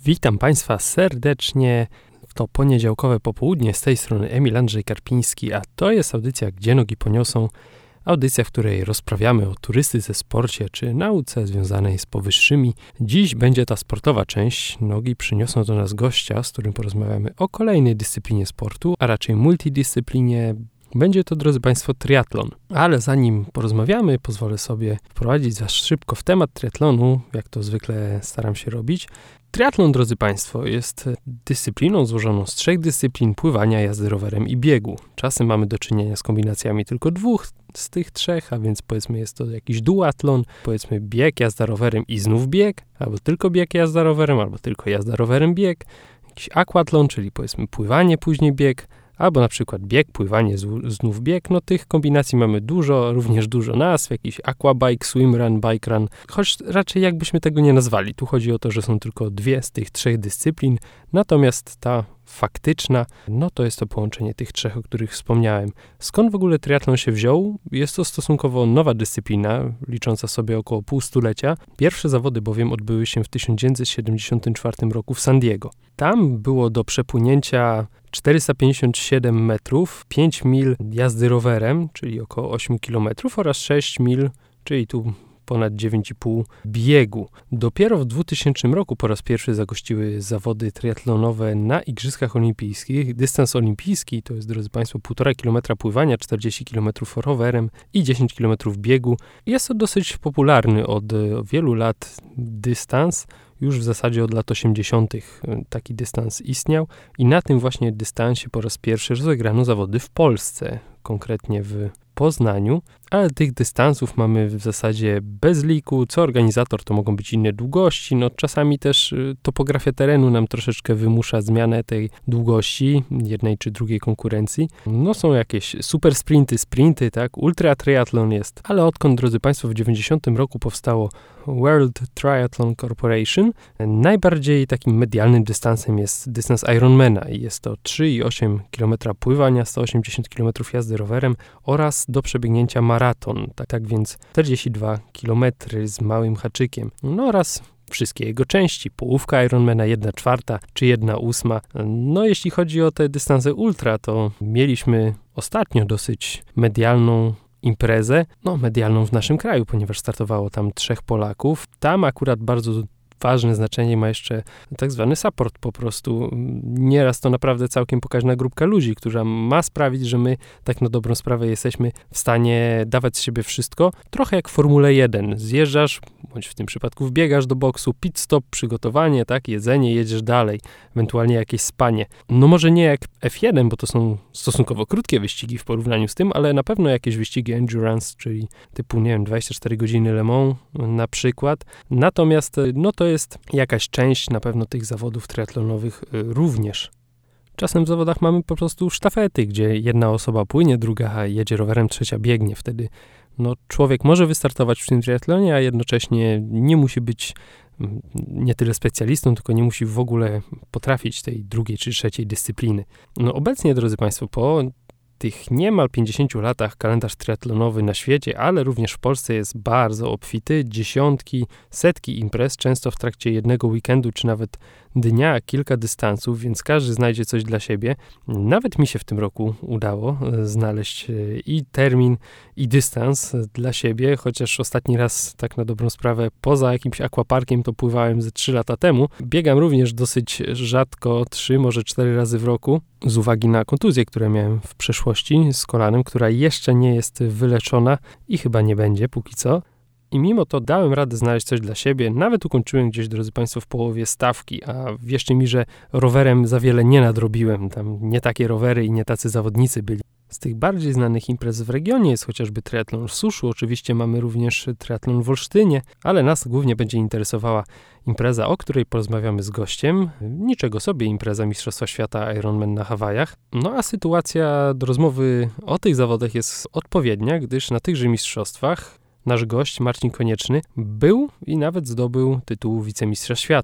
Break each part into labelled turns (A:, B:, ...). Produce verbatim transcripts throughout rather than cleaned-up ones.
A: Witam Państwa serdecznie. To poniedziałkowe popołudnie, z tej strony Emil Andrzej Karpiński, a to jest audycja Gdzie Nogi Poniosą. Audycja, w której rozprawiamy o turystyce, sporcie czy nauce związanej z powyższymi. Dziś będzie ta sportowa część. Nogi przyniosą do nas gościa, z którym porozmawiamy o kolejnej dyscyplinie sportu, a raczej multidyscyplinie. Będzie to, drodzy Państwo, triatlon. Ale zanim porozmawiamy, pozwolę sobie wprowadzić Was szybko w temat triatlonu, jak to zwykle staram się robić. Triatlon, drodzy Państwo, jest dyscypliną złożoną z trzech dyscyplin: pływania, jazdy rowerem i biegu. Czasem mamy do czynienia z kombinacjami tylko dwóch z tych trzech, a więc powiedzmy jest to jakiś duatlon, powiedzmy bieg, jazda rowerem i znów bieg, albo tylko bieg, jazda rowerem, albo tylko jazda rowerem, bieg. Jakiś aquatlon, czyli powiedzmy pływanie, później bieg, albo na przykład bieg, pływanie, znów bieg. No tych kombinacji mamy dużo, również dużo nazw, jakiś aquabike, swimrun, bike run, choć raczej jakbyśmy tego nie nazwali. Tu chodzi o to, że są tylko dwie z tych trzech dyscyplin, natomiast ta faktyczna, no to jest to połączenie tych trzech, o których wspomniałem. Skąd w ogóle triatlon się wziął? Jest to stosunkowo nowa dyscyplina, licząca sobie około pół stulecia. Pierwsze zawody bowiem odbyły się w tysiąc dziewięćset siedemdziesiątym czwartym roku w San Diego. Tam było do przepłynięcia czterysta pięćdziesiąt siedem metrów, pięć mil jazdy rowerem, czyli około osiem kilometrów, oraz sześć mil, czyli tu ponad dziewięć i pół biegu. Dopiero w dwutysięcznym roku po raz pierwszy zagościły zawody triatlonowe na Igrzyskach Olimpijskich. Dystans olimpijski to jest, drodzy Państwo, półtora kilometra pływania, czterdzieści kilometrów rowerem i dziesięć kilometrów biegu. Jest to dosyć popularny od wielu lat dystans. Już w zasadzie od lat osiemdziesiątych taki dystans istniał i na tym właśnie dystansie po raz pierwszy rozegrano zawody w Polsce, konkretnie w Poznaniu, ale tych dystansów mamy w zasadzie bez liku. Co organizator, to mogą być inne długości. No czasami też topografia terenu nam troszeczkę wymusza zmianę tej długości jednej czy drugiej konkurencji. No są jakieś super sprinty, sprinty, tak, ultra triathlon jest, ale odkąd, drodzy Państwo, w dziewięćdziesiątym roku powstało World Triathlon Corporation, najbardziej takim medialnym dystansem jest dystans Ironmana i jest to trzy i osiem kilometra pływania, sto osiemdziesiąt kilometrów jazdy rowerem oraz do przebiegnięcia maraton, tak, tak więc czterdzieści dwa kilometry z małym haczykiem, no oraz wszystkie jego części, połówka Ironmana, jedna czwarta czy jedna ósma. No jeśli chodzi o te dystanse ultra, to mieliśmy ostatnio dosyć medialną imprezę, no medialną w naszym kraju, ponieważ startowało tam trzech Polaków. Tam akurat bardzo ważne znaczenie ma jeszcze tak zwany support po prostu. Nieraz to naprawdę całkiem pokaźna grupka ludzi, która ma sprawić, że my tak na dobrą sprawę jesteśmy w stanie dawać z siebie wszystko. Trochę jak w Formule jeden. Zjeżdżasz, bądź w tym przypadku wbiegasz do boksu, pit stop, przygotowanie, tak, jedzenie, jedziesz dalej, ewentualnie jakieś spanie. No może nie jak F jeden, bo to są stosunkowo krótkie wyścigi w porównaniu z tym, ale na pewno jakieś wyścigi endurance, czyli typu, nie wiem, dwadzieścia cztery godziny Le Mans na przykład. Natomiast, no to jest jakaś część na pewno tych zawodów triatlonowych również. Czasem w zawodach mamy po prostu sztafety, gdzie jedna osoba płynie, druga jedzie rowerem, trzecia biegnie. Wtedy no, człowiek może wystartować w tym triatlonie, a jednocześnie nie musi być nie tyle specjalistą, tylko nie musi w ogóle potrafić tej drugiej czy trzeciej dyscypliny. No obecnie, drodzy Państwo, po tych niemal pięćdziesięciu latach kalendarz triatlonowy na świecie, ale również w Polsce jest bardzo obfity. Dziesiątki, setki imprez, często w trakcie jednego weekendu, czy nawet dnia, kilka dystansów, więc każdy znajdzie coś dla siebie. Nawet mi się w tym roku udało znaleźć i termin, i dystans dla siebie, chociaż ostatni raz, tak na dobrą sprawę, poza jakimś aquaparkiem to pływałem ze trzy lata temu. Biegam również dosyć rzadko, trzy, może cztery razy w roku, z uwagi na kontuzję, które miałem w przeszłości z kolanem, która jeszcze nie jest wyleczona i chyba nie będzie póki co. I mimo to dałem radę znaleźć coś dla siebie. Nawet ukończyłem gdzieś, drodzy Państwo, w połowie stawki, a wierzcie mi, że rowerem za wiele nie nadrobiłem. Tam nie takie rowery i nie tacy zawodnicy byli. Z tych bardziej znanych imprez w regionie jest chociażby triatlon w Suszu, oczywiście mamy również triatlon w Olsztynie, ale nas głównie będzie interesowała impreza, o której porozmawiamy z gościem. Niczego sobie, impreza Mistrzostwa Świata Ironman na Hawajach. No a sytuacja do rozmowy o tych zawodach jest odpowiednia, gdyż na tychże mistrzostwach nasz gość, Marcin Konieczny, był i nawet zdobył tytuł wicemistrza świata.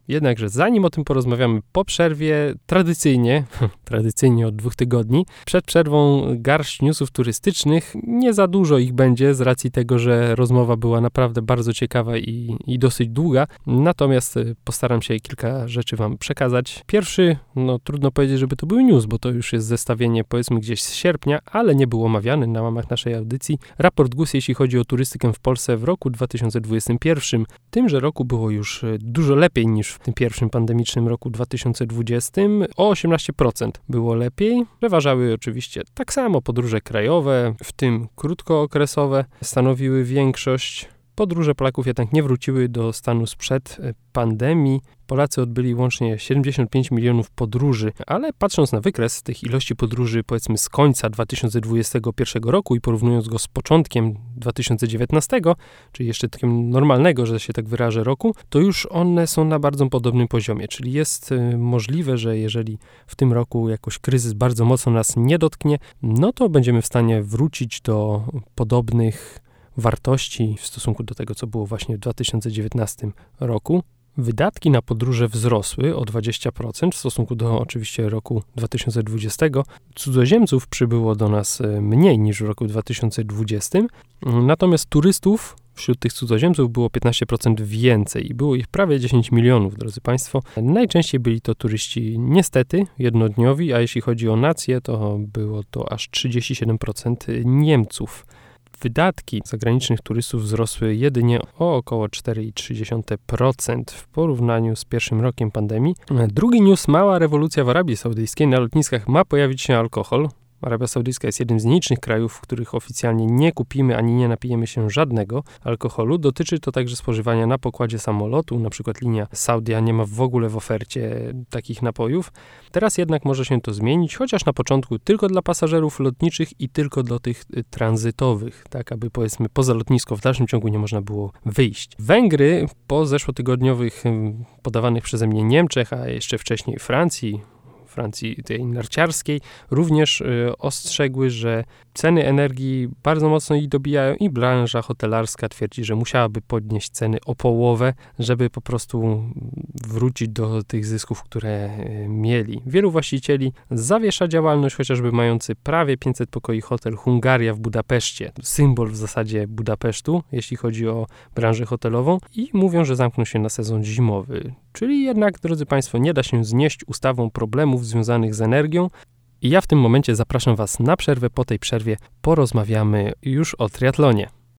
A: Jednakże zanim o tym porozmawiamy po przerwie, tradycyjnie, tradycyjnie od dwóch tygodni, przed przerwą garść newsów turystycznych. Nie za dużo ich będzie z racji tego, że rozmowa była naprawdę bardzo ciekawa i, i dosyć długa. Natomiast postaram się kilka rzeczy wam przekazać. Pierwszy, no trudno powiedzieć, żeby to był news, bo to już jest zestawienie powiedzmy gdzieś z sierpnia, ale nie był omawiany na łamach naszej audycji. Raport G U S, jeśli chodzi o turystykę w Polsce w roku dwa tysiące dwudziestym pierwszym. Tymże roku było już dużo lepiej niż w tym pierwszym pandemicznym roku dwa tysiące dwudziestym. O osiemnaście procent było lepiej. Przeważały oczywiście tak samo podróże krajowe, w tym krótkookresowe, stanowiły większość. Podróże Polaków jednak nie wróciły do stanu sprzed pandemii. Polacy odbyli łącznie siedemdziesiąt pięć milionów podróży, ale patrząc na wykres tych ilości podróży powiedzmy z końca dwa tysiące dwudziestego pierwszego roku i porównując go z początkiem dwa tysiące dziewiętnastego, czyli jeszcze takim normalnego, że się tak wyrażę, roku, to już one są na bardzo podobnym poziomie, czyli jest y, możliwe, że jeżeli w tym roku jakoś kryzys bardzo mocno nas nie dotknie, no to będziemy w stanie wrócić do podobnych wartości w stosunku do tego, co było właśnie w dwa tysiące dziewiętnastym roku. Wydatki na podróże wzrosły o dwadzieścia procent w stosunku do oczywiście roku dwa tysiące dwudziestego. Cudzoziemców przybyło do nas mniej niż w roku dwa tysiące dwudziestym, natomiast turystów wśród tych cudzoziemców było piętnaście procent więcej i było ich prawie dziesięć milionów, drodzy Państwo. Najczęściej byli to turyści niestety jednodniowi, a jeśli chodzi o nację, to było to aż trzydzieści siedem procent Niemców. Wydatki zagranicznych turystów wzrosły jedynie o około cztery przecinek trzy procent w porównaniu z pierwszym rokiem pandemii. Drugi news, mała rewolucja w Arabii Saudyjskiej. Na lotniskach ma pojawić się alkohol. Arabia Saudyjska jest jednym z nielicznych krajów, w których oficjalnie nie kupimy ani nie napijemy się żadnego alkoholu. Dotyczy to także spożywania na pokładzie samolotu, na przykład linia Saudia nie ma w ogóle w ofercie takich napojów. Teraz jednak może się to zmienić, chociaż na początku tylko dla pasażerów lotniczych i tylko dla tych tranzytowych, tak aby powiedzmy poza lotnisko w dalszym ciągu nie można było wyjść. Węgry po zeszłotygodniowych podawanych przeze mnie Niemczech, a jeszcze wcześniej Francji, Francji tej narciarskiej, również y, ostrzegły, że ceny energii bardzo mocno ich dobijają i branża hotelarska twierdzi, że musiałaby podnieść ceny o połowę, żeby po prostu wrócić do tych zysków, które y, mieli. Wielu właścicieli zawiesza działalność, chociażby mający prawie pięćset pokoi hotel Hungaria w Budapeszcie, symbol w zasadzie Budapesztu, jeśli chodzi o branżę hotelową, i mówią, że zamkną się na sezon zimowy. Czyli jednak, drodzy Państwo, nie da się znieść ustawą problemów związanych z energią. I ja w tym momencie zapraszam Was na przerwę. Po tej przerwie porozmawiamy już o triatlonie.